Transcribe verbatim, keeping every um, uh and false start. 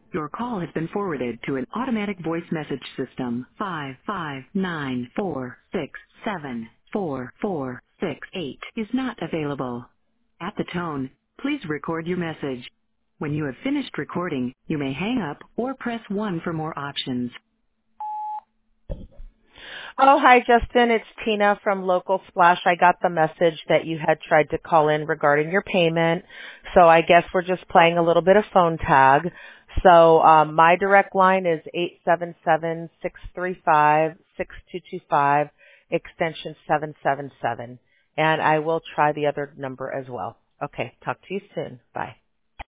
Your call has been forwarded to an automatic voice message system. Five five nine four six seven four four six eight is not available. At the tone, please record your message. When you have finished recording, you may hang up or press one for more options. Oh, hi, Justin. It's Tina from Local Splash. I got the message that you had tried to call in regarding your payment. So I guess we're just playing a little bit of phone tag. So um, my direct line is eight seven seven, six three five, six two two five, extension seven seven seven. And I will try the other number as well. Okay, talk to you soon. Bye.